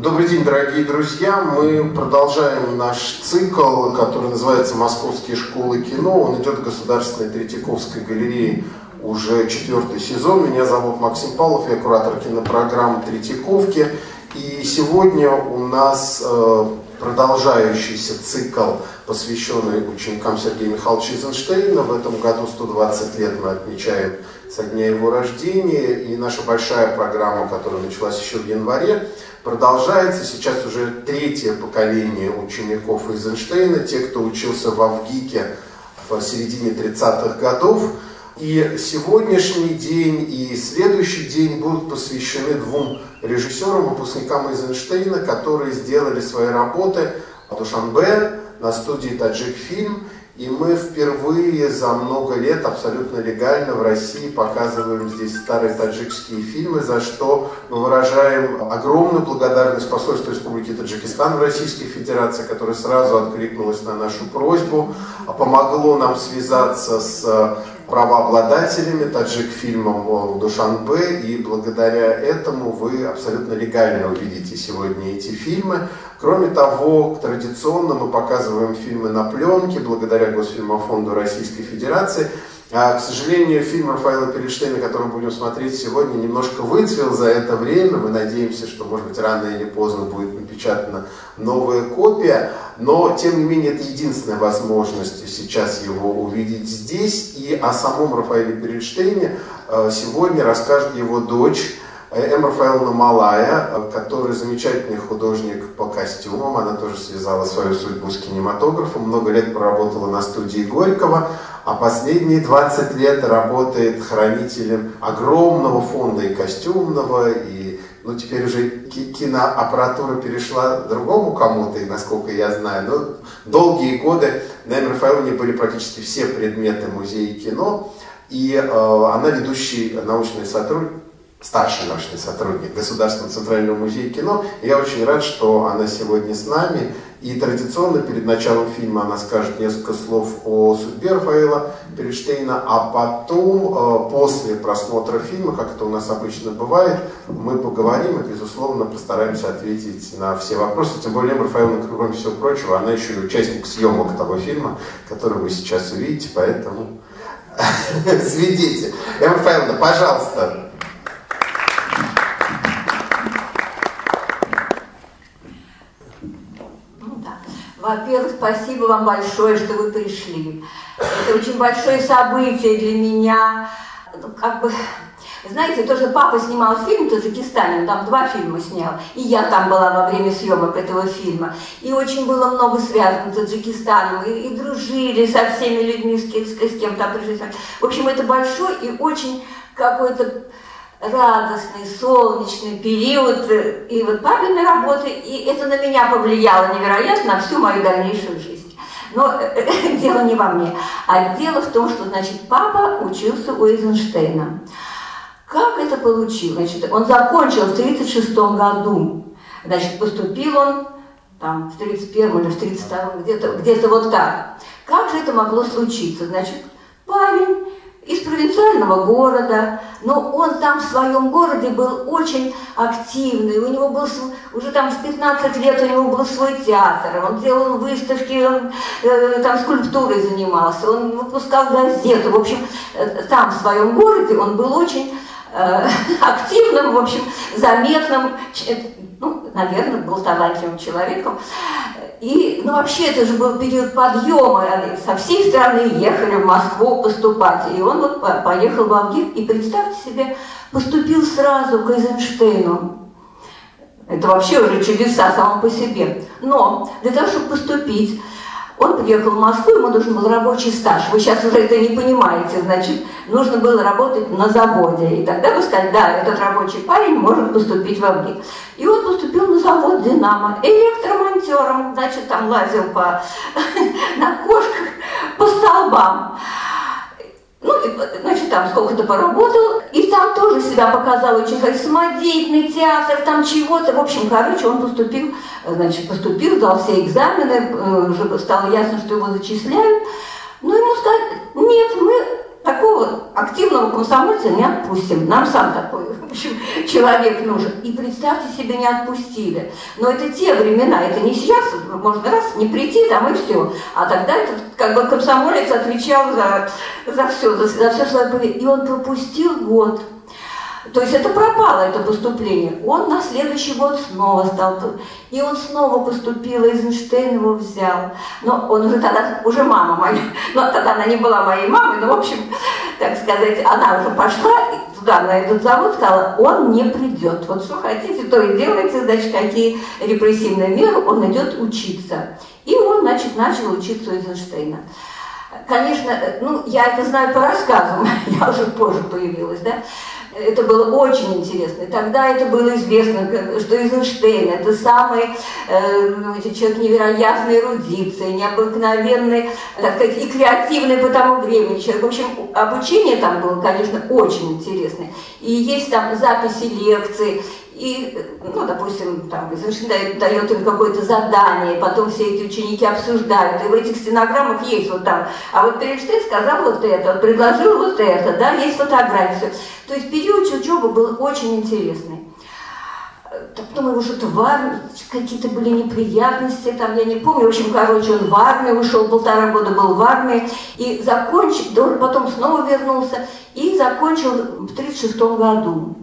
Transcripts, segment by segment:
Добрый день, дорогие друзья! Мы продолжаем наш цикл, который называется «Московские школы кино». Он идет в Государственной Третьяковской галерее уже 4-й сезон. Меня зовут Максим Павлов, я куратор кинопрограммы Третьяковки. И сегодня у нас продолжающийся цикл, посвященный ученикам Сергея Михайловича Эйзенштейна. В этом году 120 лет мы отмечаем со дня его рождения. И наша большая программа, которая началась еще в январе, продолжается. Сейчас уже 3-е поколение учеников Эйзенштейна, те, кто учился в ВГИКе в середине 30-х годов. И сегодняшний день и следующий день будут посвящены 2 режиссерам, выпускникам Эйзенштейна, которые сделали свои работы в Душанбе на студии «Таджикфильм». И мы впервые за много лет абсолютно легально в России показываем здесь старые таджикские фильмы, за что мы выражаем огромную благодарность посольству Республики Таджикистан в Российской Федерации, которое сразу откликнулось на нашу просьбу, помогло нам связаться с правообладателями таджик-фильмом в Душанбе, и благодаря этому вы абсолютно легально увидите сегодня эти фильмы. Кроме того, традиционно мы показываем фильмы на пленке благодаря Госфильмофонду Российской Федерации. К сожалению, фильм Рафаэла Перельштейна, который мы будем смотреть сегодня, немножко выцвел за это время. Мы надеемся, что, может быть, рано или поздно будет напечатана новая копия. Но, тем не менее, это единственная возможность сейчас его увидеть здесь. И о самом Рафаэле Перельштейне сегодня расскажет его дочь М. Рафаэловна Малая, который замечательный художник по костюмам. Она тоже связала свою судьбу с кинематографом. Много лет проработала на студии Горького, а последние 20 лет работает хранителем огромного фонда и костюмного, и теперь уже киноаппаратура перешла другому кому-то, и насколько я знаю, но долгие годы на М. Рафаэловне были практически все предметы музея кино, и она ведущий научный сотрудник, старший научный сотрудник Государственного центрального музея кино. И я очень рад, что она сегодня с нами. И традиционно перед началом фильма она скажет несколько слов о судьбе Рафаэла Перельштейна, а потом, после просмотра фильма, как это у нас обычно бывает, мы поговорим и, безусловно, постараемся ответить на все вопросы. Тем более, Рафаэловна, кроме всего прочего, она еще и участник съемок того фильма, который вы сейчас увидите, поэтому свидетель. Рафаэловна, пожалуйста. Во-первых, спасибо вам большое, что вы пришли. Это очень большое событие для меня. Знаете, тоже папа снимал фильм в Таджикистане, он там 2 фильма снял, и я там была во время съемок этого фильма. И очень было много связано с Таджикистаном, и дружили со всеми людьми, с кем там пришли. В общем, это большой и очень какой-то радостный, солнечный период, и вот папины работы, и это на меня повлияло невероятно, на всю мою дальнейшую жизнь. Но дело не во мне, а дело в том, что, значит, папа учился у Эйзенштейна. Как это получилось? Значит, он закончил в 1936 году, значит, поступил он там в 1931 или в 1932, где-то вот так. Как же это могло случиться? Значит, парень из провинциального города, но он там в своем городе был очень активный, у него был уже там в 15 лет у него был свой театр, он делал выставки, он там скульптурой занимался, он выпускал газету, в общем, там в своем городе он был очень активным, в общем, заметным, наверное, был талантливым человеком. И, вообще, это же был период подъема, они со всей страны ехали в Москву поступать, и он вот поехал в ВГИК, и, представьте себе, поступил сразу к Эйзенштейну. Это вообще уже чудеса само по себе. Но для того, чтобы поступить, он приехал в Москву, ему нужен был рабочий стаж. Вы сейчас уже это не понимаете, значит, нужно было работать на заводе. И тогда вы сказали, да, этот рабочий парень может поступить в ВГИК. И он поступил на завод «Динамо» электромонтером, значит, там лазил на кошках по столбам. Значит, там сколько-то поработал, и там тоже себя показал очень самодеятельный театр, там чего-то. В общем, он поступил, дал все экзамены, уже стало ясно, что его зачисляют. Но ему сказали, нет, мы такого активного комсомольца не отпустим. Нам сам такой, в общем, человек нужен. И представьте себе, не отпустили. Но это те времена, это не сейчас, можно раз не прийти там и все. А тогда этот как бы комсомолец отвечал за все свое поведение. И он пропустил год. То есть это пропало, это поступление. Он на следующий год снова стал. И он снова поступил, Эйзенштейн его взял. Но он уже тогда, уже мама моя, но тогда она не была моей мамой, но в общем, так сказать, она уже пошла туда, на этот завод, сказала, он не придет. Вот что хотите, то и делайте, значит, какие репрессивные меры, он идет учиться. И он, значит, начал учиться у Эйзенштейна. Конечно, ну, я это знаю по рассказам, я уже позже появилась, да. Это было очень интересно. Тогда это было известно, что Эйзенштейн – это самый человек невероятной эрудиции, необыкновенный, так сказать, и креативный по тому времени человек. В общем, обучение там было, конечно, очень интересное. И есть там записи лекций, и, ну, допустим, там Эйзенштейн дает им какое-то задание, потом все эти ученики обсуждают, и в этих стенограммах есть вот там, а вот Эйзенштейн сказал вот это, предложил вот это, да, есть фотографии. То есть период учебы был очень интересный. Потом его что-то в армии, какие-то были неприятности, там, я не помню, в общем, короче, он в армию ушел, 1,5 года был в армии, и закончил, потом снова вернулся, и закончил в 1936 году.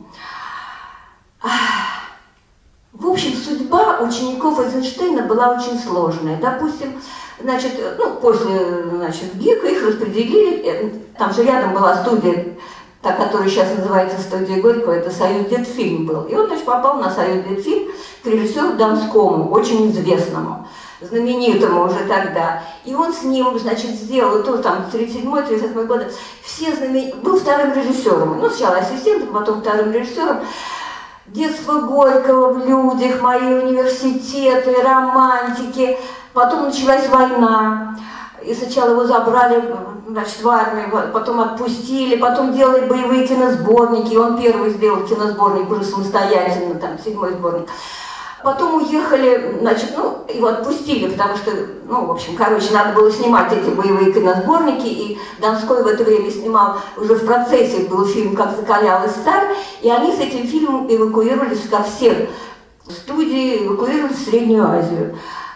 В общем, судьба учеников Эйзенштейна была очень сложная. Допустим, значит, ну, после, значит, ГИКа их распределили, там же рядом была студия, та, которая сейчас называется студия Горького, это Союздетфильм был. И он, значит, попал на Союздетфильм к режиссеру Донскому, очень известному, знаменитому уже тогда. И он с ним, значит, сделал, тоже там 37-38 года, все был вторым режиссером. Ну, сначала ассистентом, потом вторым режиссером. Детство Горького в людях, мои университеты, романтики. Потом началась война. И сначала его забрали, значит, в армию, потом отпустили, потом делали боевые киносборники. Он первый сделал киносборник уже самостоятельно, там, 7-й сборник. Потом уехали, значит, ну, его отпустили, потому что, ну, в общем, короче, надо было снимать эти боевые киносборники, и Донской в это время снимал, уже в процессе был фильм «Как закалялась сталь», и они с этим фильмом эвакуировались, как все студии, эвакуировались в Среднюю Азию.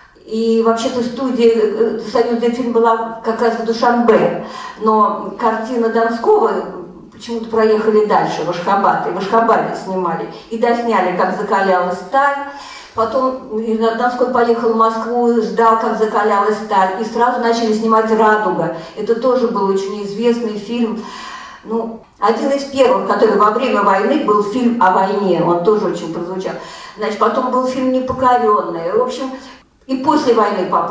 И вообще-то студия Союздетфильм была как раз в Душанбе, но картина Донского почему-то проехали дальше, в Ашхабад, и в Ашхабаде снимали, и досняли «Как закалялась сталь». Потом Донской поехал в Москву, ждал, как закалялась сталь, и сразу начали снимать «Радуга». Это тоже был очень известный фильм. Ну, один из первых, который во время войны был фильм о войне, он тоже очень прозвучал. Значит, потом был фильм «Непокоренный». В общем, и после войны папа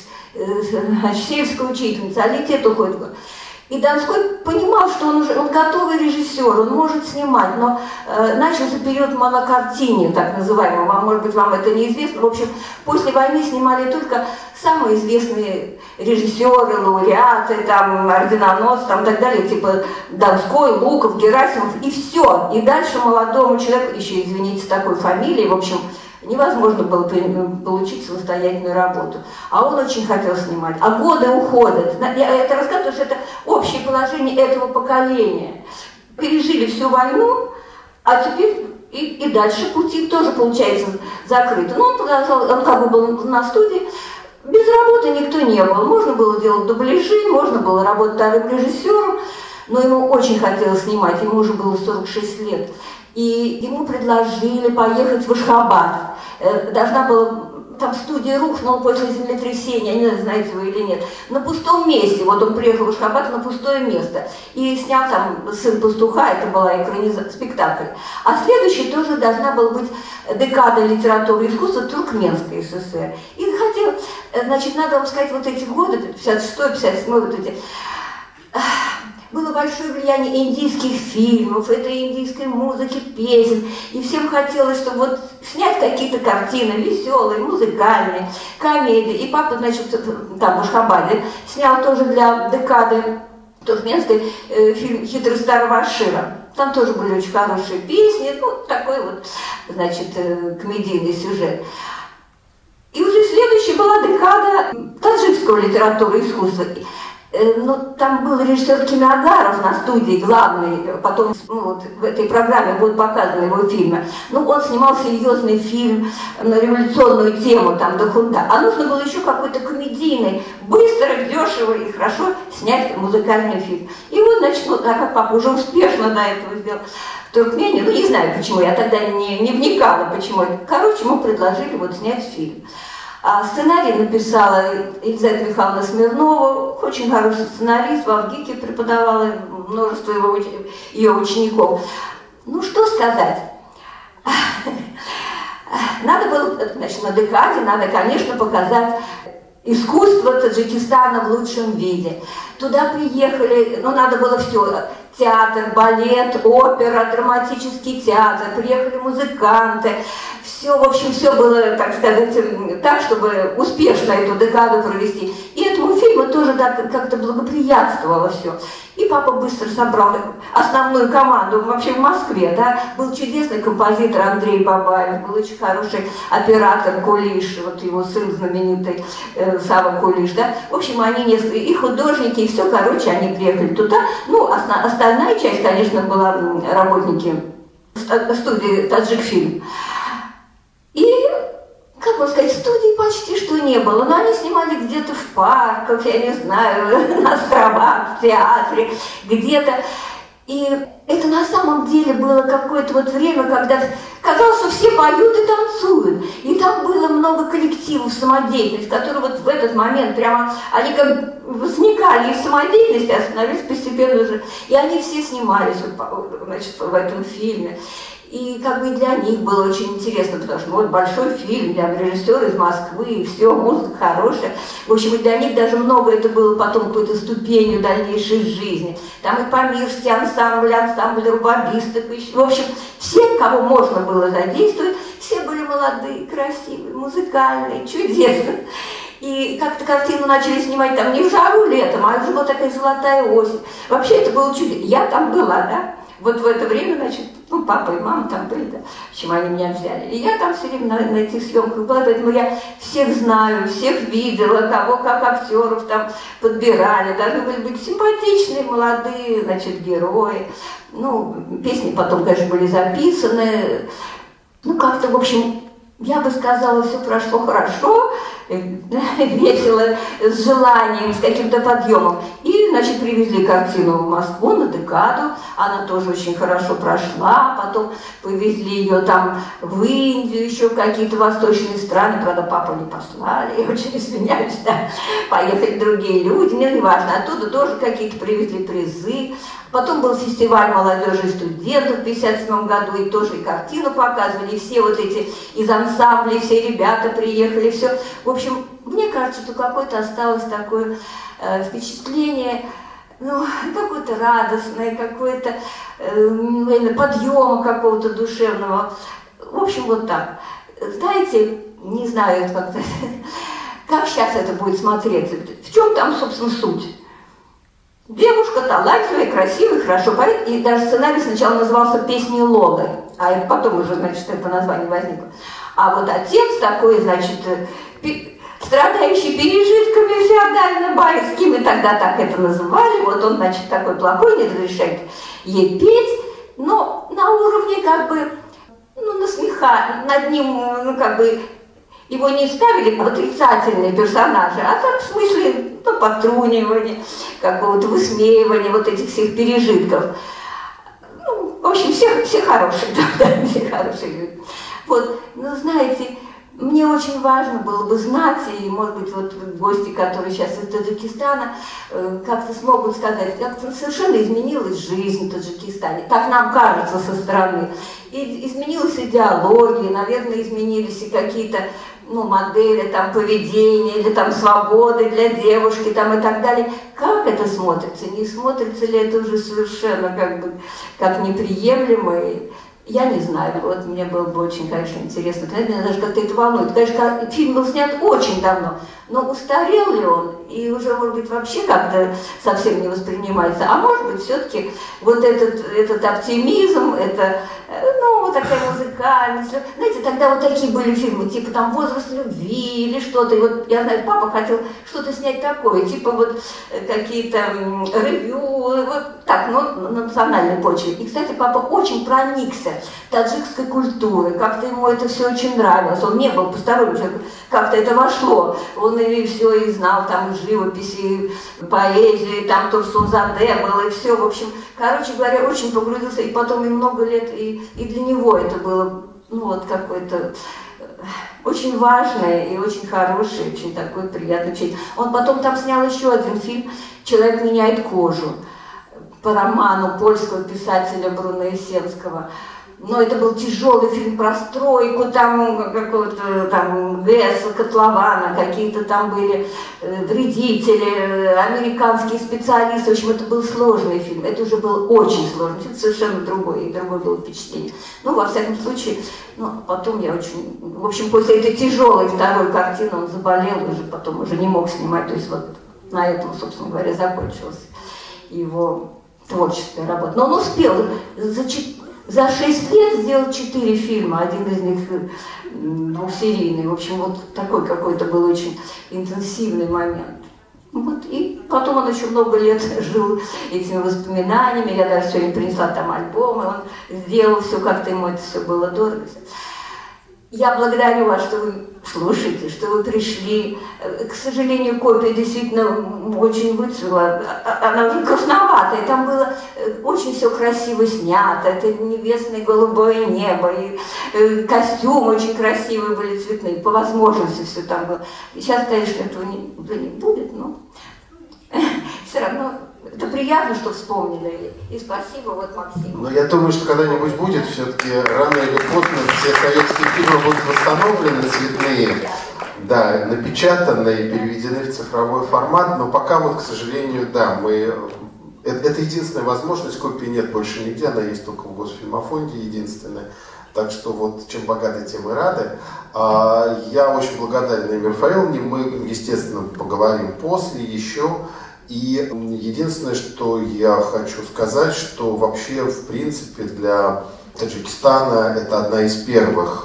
еще, значит, сельская учительница, а летит уходит. И Донской понимал, что он готовый режиссер, он может снимать, но начался период монокартине, так называемый, может быть, вам это неизвестно. В общем, после войны снимали только самые известные режиссеры, лауреаты, там, орденоносцы, там, и так далее, типа Донской, Луков, Герасимов, и все. И дальше молодому человеку, еще, извините, с такой фамилией, в общем, невозможно было получить самостоятельную работу. А он очень хотел снимать. А годы уходят. Я это рассказываю, что это общее положение этого поколения. Пережили всю войну, а теперь и дальше пути тоже, получается, закрыты. Но он продолжал, он как бы был на студии. Без работы никто не был. Можно было делать дубляжи, можно было работать вторым режиссером, но ему очень хотелось снимать, ему уже было 46 лет. И ему предложили поехать в Ашхабад. Должна была, там студия рухнула после землетрясения, не знаю, знаете вы или нет, на пустом месте. Вот он приехал в Ашхабад на пустое место и снял там «Сын пастуха», это была спектакль. А следующей тоже должна была быть декада литературы и искусства Туркменской ССР. И хотел, значит, надо вам сказать, вот эти годы, 56-й, 57-й, вот эти... Было большое влияние индийских фильмов, этой индийской музыки, песен. И всем хотелось, чтобы вот снять какие-то картины веселые, музыкальные, комедии. И папа, значит, там в Ашхабаде снял тоже для декады туркменской фильм «Хитрый старого Ашира». Там тоже были очень хорошие песни, ну, такой вот, значит, комедийный сюжет. И уже следующая была декада таджикского литературы и искусства. Ну, там был режиссер Киноагаров на студии главный, потом вот, в этой программе будут показаны его фильмы. Ну, он снимал серьезный фильм на революционную тему, там, до хунта. А нужно было еще какой-то комедийный, быстро, дешево и хорошо снять музыкальный фильм. И вот, значит, ну, так как папа уже успешно до этого сделал в Туркмении, ну, не знаю почему, я тогда не вникала, почему. Короче, ему предложили вот снять фильм. А сценарий написала Елизавета Михайловна Смирнова, очень хороший сценарист, в Авгике преподавала множество ее учеников. Ну, что сказать? Надо было, значит, на декаде, надо, конечно, показать искусство Таджикистана в лучшем виде. Туда приехали, ну, надо было все. Театр, балет, опера, драматический театр, приехали музыканты. Все, в общем, все было, так сказать, так, чтобы успешно эту декаду провести. И этому фильму тоже так как-то благоприятствовало все. И папа быстро собрал основную команду вообще в Москве, да. Был чудесный композитор Андрей Бабаев, был очень хороший оператор Кулиш, вот его сын знаменитый Сава Кулиш, да. В общем, они несколько, и художники, и все, короче, они приехали туда. Ну, остальная часть, конечно, была работники студии «Таджикфильм». И, как можно сказать, студии почти что не было, но они снимали где-то в парках, я не знаю, на островах, в театре, где-то. И это на самом деле было какое-то вот время, когда казалось, что все поют и танцуют. И там было много коллективов самодеятельности, которые вот в этот момент прямо, они как возникали из самодеятельности, остановились постепенно уже. И они все снимались, значит, в этом фильме. И как бы для них было очень интересно, потому что вот большой фильм, для режиссера из Москвы, и все, музыка хорошая. В общем, и для них даже много это было потом какой-то ступенью дальнейшей жизни. Там и памирский ансамбль рубабистов. В общем, все, кого можно было задействовать, все были молодые, красивые, музыкальные, чудесные. И как-то картину начали снимать там не в жару летом, а уже была такая золотая осень. Вообще это было чудесно. Я там была, да? Вот в это время, значит, ну, папа и мама там были, да, почему они меня взяли. И я там все время на этих съемках была, поэтому я всех знаю, всех видела, кого как актеров там подбирали. Должны были быть симпатичные, молодые, значит, герои. Ну, песни потом, конечно, были записаны. Ну, как-то, в общем, я бы сказала, все прошло хорошо, весело, с желанием, с каким-то подъемом. И, значит, привезли картину в Москву на декаду, она тоже очень хорошо прошла, потом повезли ее там в Индию, еще в какие-то восточные страны, правда, папу не послали, я очень извиняюсь, да, поехали другие люди, мне не важно, оттуда тоже какие-то привезли призы. Потом был фестиваль молодежи и студентов в 1957 году, и тоже и картину показывали, и все вот эти из ансамблей, все ребята приехали, все. В общем, мне кажется, что какое-то осталось такое впечатление, ну, какое-то радостное, какое-то подъема какого-то душевного. В общем, вот так. Знаете, не знаю, как сейчас это будет смотреться, в чем там, собственно, суть? Девушка талантливая, красивая, хорошо поет, и даже сценарий сначала назывался «Песни Лолы», а потом уже, значит, это название возникло. А вот отец такой, значит, страдающий пережитками феодально-байскими, тогда так это называли, вот он, значит, такой плохой, не разрешает ей петь, но на уровне, как бы, ну, насмеха, над ним, ну, как бы, его не ставили как отрицательные персонажи, а так в смысле, ну, подтрунивания, какого-то высмеивания вот этих всех пережитков. Ну, в общем, все хорошие, да, все хорошие люди. Вот, но знаете, мне очень важно было бы знать, и, может быть, вот гости, которые сейчас из Таджикистана, как-то смогут сказать, как-то совершенно изменилась жизнь в Таджикистане, так нам кажется со стороны. И изменилась идеология, наверное, изменились и какие-то, ну, модели, там, поведения, или там свободы для девушки, там, и так далее. Как это смотрится? Не смотрится ли это уже совершенно, как бы, как неприемлемо? Я не знаю, вот мне было бы очень, конечно, интересно. Меня даже как-то это волнует. Конечно, фильм был снят очень давно, Но устарел ли он? И уже, может быть, вообще как-то совсем не воспринимается. А может быть, все-таки вот этот оптимизм, это, ну, вот такая музыкальность. Знаете, тогда вот такие были фильмы, типа там «Возраст любви» или что-то. И вот, я знаю, папа хотел что-то снять такое, типа вот какие-то ревью, вот так, ну, на национальной почве. И, кстати, папа очень проникся таджикской культурой, как-то ему это все очень нравилось. Он не был посторонним человеком, как-то это вошло. Он и все и знал, там и живопись, и поэзию, и там Турсунзаде было, и все. В общем, короче говоря, очень погрузился, и потом и много лет, и для него это было, ну, вот какой-то очень важное и очень хорошее, очень такой приятный фильм. Он потом там снял еще один фильм «Человек меняет кожу» по роману польского писателя Бруно Есенского. Но это был тяжелый фильм про стройку, там какого-то там ГЭС, котлована, какие-то там были вредители, американские специалисты. В общем, это был сложный фильм. Это уже был очень сложный фильм, совершенно другой, и другое было впечатление. Ну, во всяком случае, ну, потом я очень... В общем, после этой тяжелой второй картины он заболел, уже потом уже не мог снимать. То есть вот на этом, собственно говоря, закончилась его творческая работа. Но он успел за 6 лет сделать 4 фильма, один из них двухсерийный. В общем, вот такой какой-то был очень интенсивный момент. Вот. И потом он еще много лет жил этими воспоминаниями. Я даже сегодня принесла там альбомы, он сделал все, как-то ему это все было дорого. Я благодарю вас, что вы слушаете, что вы пришли. К сожалению, копия действительно очень выцвела, она уже красноватая. Там было очень все красиво снято, это небесное голубое небо, и костюмы очень красивые были, цветные, по возможности все там было. Сейчас, конечно, этого уже не будет, но все равно... Это приятно, что вспомнили. И спасибо, вот, Максим. Но я думаю, что когда-нибудь будет, все-таки рано или поздно все советские фильмы будут восстановлены, цветные, да, напечатаны и переведены в цифровой формат, но пока вот, к сожалению, да, это единственная возможность, копии нет больше нигде, она есть только в Госфильмофонде, единственная. Так что вот чем богаты, тем и рады. Я очень благодарен Эмме Рафаэловне, мы, естественно, поговорим после еще. И единственное, что я хочу сказать, что вообще, в принципе, для Таджикистана это один из первых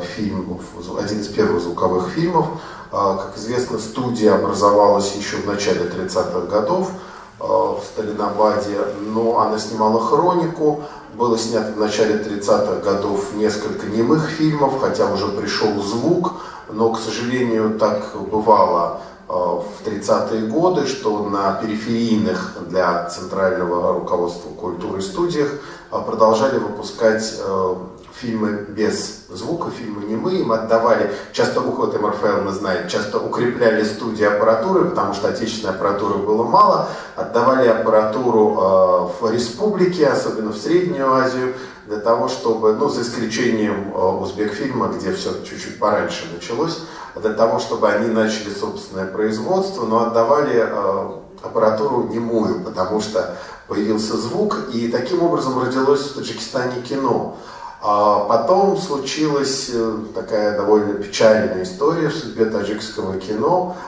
звуковых фильмов. Как известно, студия образовалась еще в начале 30-х годов в Сталинабаде, но она снимала хронику. Было снято в начале 30-х годов несколько немых фильмов, хотя уже пришел звук, но, к сожалению, так бывало в 30-е годы, что на периферийных для центрального руководства культуры студиях продолжали выпускать фильмы без звука, фильмы немые, им отдавали, часто уход Рафаэловна знает, часто укрепляли студии аппаратуры, потому что отечественной аппаратуры было мало, отдавали аппаратуру в республике, особенно в Среднюю Азию, для того, чтобы, ну, за исключением Узбекфильма, где все чуть-чуть пораньше началось, для того, чтобы они начали собственное производство, но отдавали аппаратуру немую, потому что появился звук, и таким образом родилось в Таджикистане кино. А потом случилась такая довольно печальная история в судьбе таджикского кино.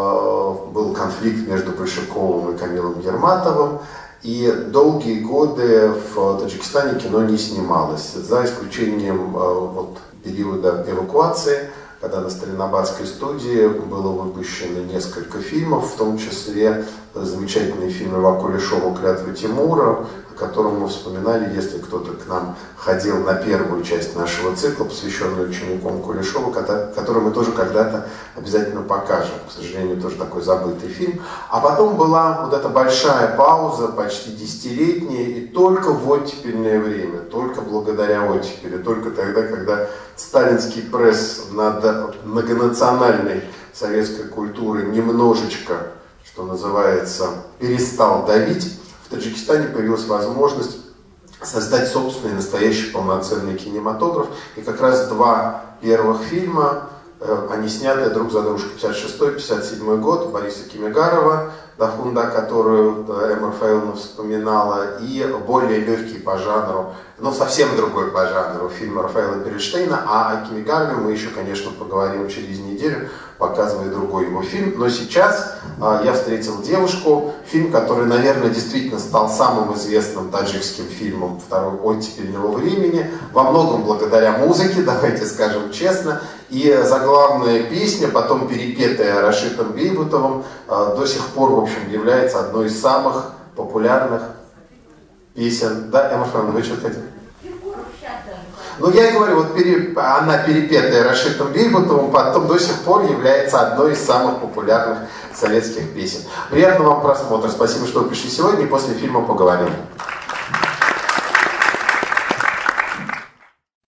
Был конфликт между Большаковым и Камилом Ерматовым, и долгие годы в Таджикистане кино не снималось, за исключением вот, периода эвакуации, когда на Сталинабадской студии было выпущено несколько фильмов, в том числе замечательный фильм Льва Кулешова «Клятва Тимура», о котором мы вспоминали, если кто-то к нам ходил на первую часть нашего цикла, посвященную ученикам Кулешова, который мы тоже когда-то обязательно покажем. К сожалению, тоже такой забытый фильм. А потом была вот эта большая пауза, почти десятилетняя, и только в оттепельное время, только благодаря оттепели, только тогда, когда сталинский пресс над многонациональной советской культурой немножечко, что называется, перестал давить, в Таджикистане появилась возможность создать собственный настоящий полноценный кинематограф. И как раз 2 первых фильма, они сняты друг за дружкой, 56-57 год, Бориса Кимегарова, Дахунда, которую Эмма Рафаэловна вспоминала, и более легкий по жанру, но совсем другой по жанру фильм Рафаэла Перельштейна. А о Кимигарме мы еще, конечно, поговорим через неделю, показывая другой его фильм. Но сейчас «Я встретил девушку», фильм, который, наверное, действительно стал самым известным таджикским фильмом второй оттепельного времени, во многом благодаря музыке, давайте скажем честно. И заглавная песня, потом перепетая Рашидом Бейбутовым, до сих пор, в общем, является одной из самых популярных песен. Да, Эмма Рафаэловна, вы что-то хотите? Ну, я и говорю, вот она, перепетая Рашидом Бейбутовым, потом до сих пор является одной из самых популярных советских песен. Приятного вам просмотра. Спасибо, что вы пришли сегодня, и после фильма поговорим.